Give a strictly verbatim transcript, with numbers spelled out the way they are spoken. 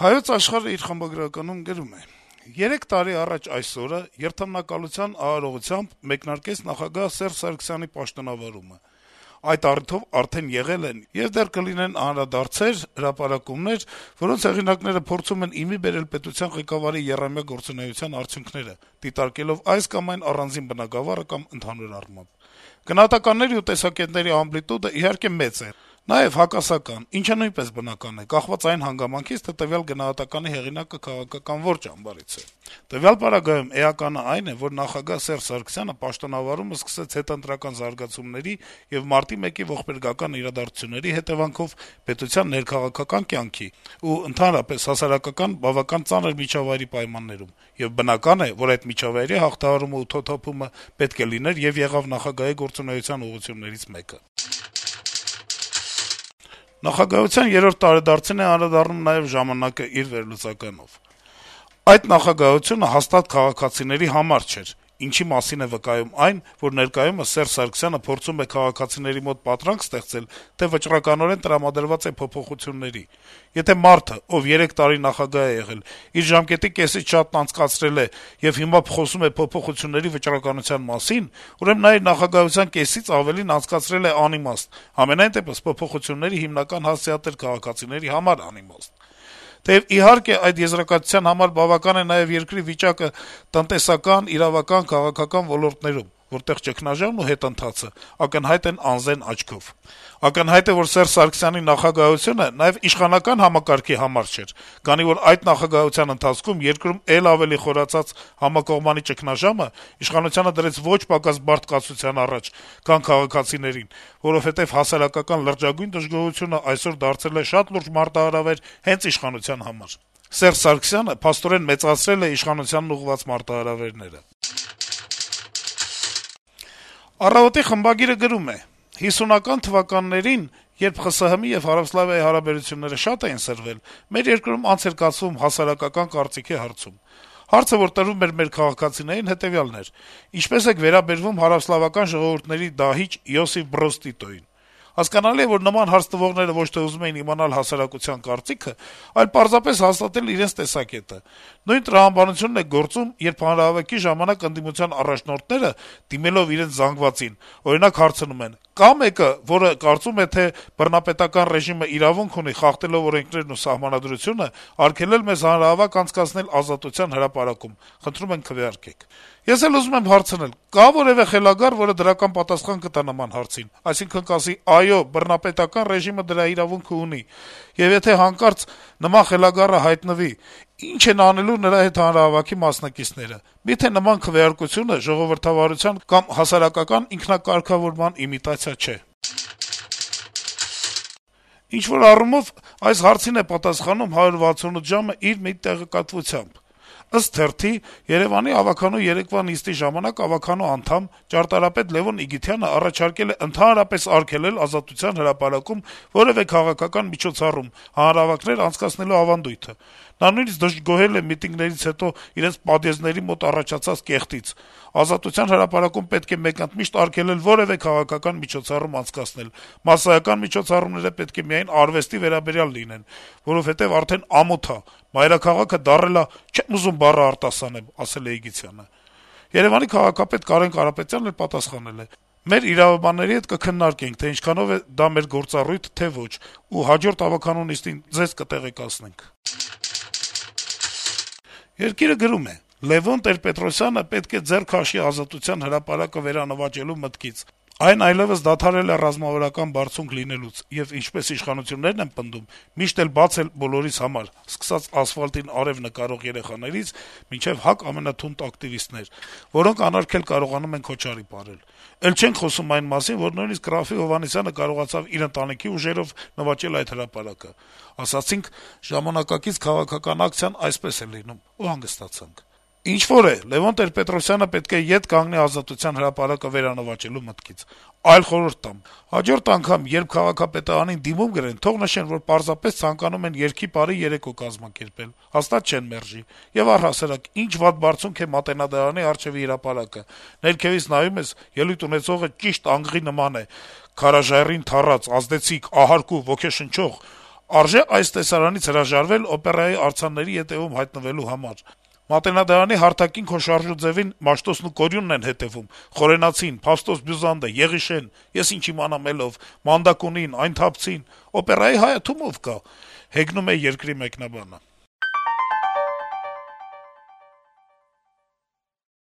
Հայոց աշխարհը իր խմբագրականում գրում է. «Երեք տարի առաջ այսօրը երթամնակալության արարողությամբ մեկնարկեց նախագահ Սերժ Սարգսյանի պաշտոնավարումը։ Այդ առիթով արդեն եղել են եւ դեռ կլինեն անդրադարձեր, հրապարակումներ, որոնց հեղինակները փորձում են իմի բերել պետության ղեկավարի եռամյա գործունեության արդյունքները, դիտարկելով այս կամ այն առանձին բնագավառը կամ ընդհանուր առմամբ։ Գնահատականների ու տեսակետների ամպլիտուդը իհարկե մեծ է, նաեւ հակասական, ինչը նույնպես բնական է, կախված այն հանգամանքից, թե տվյալ գնահատականի հեղինակը քաղաքական որ ճամբարից է։ Տվյալ պարագայում էականը այն է, որ նախագահ Սերժ Սարգսյանը պաշտոնավարումը սկսեց հետընտրական զարգացումների եւ մարտի մեկի ողբերգական իրադարձությունների հետեւանքով պետության ներքաղաքական կյանքի ու ընդհանրապես հասարակական բավական ծանր միջավայրի պայմաններում, եւ բնական է, որ այդ միջավայրի հաղթահարումը ու թոթափումը պետք է լիներ եւ եղավ նախագահի գործունեության ուղղություններից մեկը»։ Նախագահության երրորդ տարեդարձին է անդրադառնում նաեւ «Ժամանակ»-ը իր վերլուծականով. «Այդ նախագահությունը հաստատ քաղաքացիների համար չէր, ինչի մասին է վկայում այն, որ ներկայումս Սերժ Սարգսյանը փորձում է քաղաքացիների մոտ պատրանք ստեղծել, թե վճռականորեն տրամադրված է փոփոխությունների։ Եթե մարդը, ով երեք տարի նախագահ է եղել, իր ժամկետի կեսից շատն անցկացրել է եւ հիմա խոսում է փոփոխությունների վճռականության մասին, ուրեմն նա իր նախագահության կեսից ավելին անցկացրել է անիմաստ, համենայն դեպս փոփոխությունների հիմնական հասցեատեր քաղաքացիների համար անիմաստ։ Թեև իհարկե այդ եզրակացության համար բավական է նաեւ երկրի վիճակը տնտեսական, իրավական, քաղաքական ոլորտներում, որտեղ ճգնաժամն ու հետընթացը ակնհայտ են անզեն աչքով։ Ակնհայտ է, որ Սերժ Սարգսյանի նախագահությունը նաեւ իշխանական համակարգի համար չէր, քանի որ այդ նախագահության ընթացքում երկրում ել ավելի խորացած համակողմանի ճգնաժամը իշխանությանը դրեց ոչ պակաս բարդ կացության առաջ, քան քաղաքացիներին, որովհետեւ հասարակական լրջագույն դժգոհությունը այսօր դարձել է շատ լուրջ մարտահրավեր հենց իշխանության համար։ Սերժ Սարգսյանը փաստորեն մեծացրել է իշխանությանն ուղղված մարտահրավերները»։ «Առավոտ»-ի խմբագիրը գրում է. - «հիսունական թվականներին, երբ ԽՍՀՄ-ի եւ Հարավսլավիայի հարաբերությունները շատ էին սրվել, մեր երկրում անց էր կացվում հասարակական կարծիքի հարցում։ Հարցը, որ տրվում էր մեր քաղաքացիներին, հետեւյալն էր. ինչպե՞ս եք վերաբերվում հարավսլավական ժողովուրդների դահիճ Յոսիֆ Բրոզ Տիտոին։ Հասկանալի է, որ նման հարց տվողները ոչ թե ուզում էին իմանալ հասարակության կարծիքը, այլ պարզապես հաստատել իրենց տեսակետը։ Նույն տրամաբանությունն է գործում, երբ հանրահավաքի ժամանակ ընդդիմության առաջնորդները, դիմելով իրենց զանգվածին, օրինակ հարցնում են. կա՞ մեկը, որը կարծում է, թե բռնապետական ռեժիմը իրավունք ունի, խախտելով օրենքներն ու սահմանադրությունը, արգելել մեզ հանրահավաք անցկացնել Ազատության հրապարակում, խնդրում ենք քվեարկեք։ Ես էլ ուզում եմ հարցնել. կա՞ որեւէ խելագար, որը դրական պատասխան կտա նման հարցին, այսինքն կասի՝ այո, բռնապետական ռեժիմը դրա իրավունքը ունի, եւ եթե հանկարծ նման խելագարը հայտնվի, ի՞նչ են անելու նրա հետ հանրահավաքի մասնակիցները։ Միթե նման քվեարկությունը ժողովրդավարության կամ հասարակական ինքնակարգավորման իմիտացիա չէ»։ Ինչ-որ առումով այս հարցին է պատասխանում հարյուր վաթսունութ ժամը իր մի տեղեկատվությամբ։ Ըստ թերթի, Երեւանի ավականու երեկվա նիստի ժամանակ ավականու անդամ, ճարտարապետ Լեւոն Իգիթյանը առաջարկել է ընդհանրապես արգելել Ազատության հրապարակում որեւէ քաղաքական միջոցառում, հանրահավաքներ անցկացնելու ավանդույթը։ Նա նույնիսկ դժգոհել է միտինգներից հետո իրենց պատիեզների մոտ առաջացած կեղտից։ Ազատության հրապարակում պետք է մեկընդմիշտ արգելել որեւէ քաղաքական միջոցառում անցկացնել։ Մասսայական միջոցառումները պետք է միայն արվեստի վերաբերյալ լինեն, որովհետեւ արդեն ամոթ է, մայրաքաղաքը դառել է, չեմ ուզում բառը արտասանեմ, ասել է Իգիթյանը։ Երեւանի քաղաքապետ Կարեն Կարապետյանն էլ պատասխանել է. «Մեր իրավաբանների հետ կքննարկենք, թե ինչքանով է դա մեր գործառույթ, թե ոչ, ու հաջորդ ավականու նիստին ձեզ կտեղեկացնենք»։ Երկիրը գրում է. - «Լեւոն Տեր-Պետրոսյանը պետք է ձեռք քաշի Ազատության հրապարակը վերանվաճելու մտքից։ Այն այլեւս դադարել է ռազմավարական բարձունք լինելուց եւ, ինչպես իշխանություններն են պնդում, միշտ էլ բաց է բոլորիս համար, սկսած ասֆալտին արեւ նկարող երեխաներից մինչեւ ՀԱԿ ամենաթունդ ակտիվիստներ, որոնք անարգել կարողանում են քոչարի պարել։ Էլ չենք խոսում այն մասին, որ նույնիսկ Րաֆֆի Հովհաննիսյանը կարողացավ իր ընտանիքի ուժերով նվաճել այդ հրապարակը։ Ասացինք, ժամանակակից քաղաքական ակցիան այսպես է լինում, ու հանգստացանք։ Ինչ որ է, Լեւոն Տեր-Պետրոսյանը պետք է ետ կանգնի Ազատության հրապարակը վերանվաճելու մտքից։ Այլ խորհուրդ տամ. հաջորդ անգամ, երբ քաղաքապետարանին դիմում գրեն, թող նշեն, որ պարզապես ցանկանում են երգի բարի երեկո կազմակերպել, հաստատ չեն մերժի։ Եվ առհասարակ, ինչ վատ բարձունք է Մատենադարանի առջեւի հրապարակը։ Ներքեւից նայում ես, ելույթ ունեցողը ճիշտ անգղի նման է, քարաժայռին թառած, ազդեցիկ, ահարկու, ոգեշնչող։ Արժե այս տեսարանից հրաժարվել օպերայի արձանների ետեւում հայտնվելու համար: Մատենադարանի հարթակին քո շարժու ձեւին Մաշտոցն ու Կորյունն են հետեւում, Խորենացին, Փաստոց Բյուզանդը, Եղիշեն, ես ինչ իմանամ էլով, Մանդակունին, այն թափցին: Օպերայի հայաթում ով կա», - հեգնում է «Երկիր» մեկնաբանը: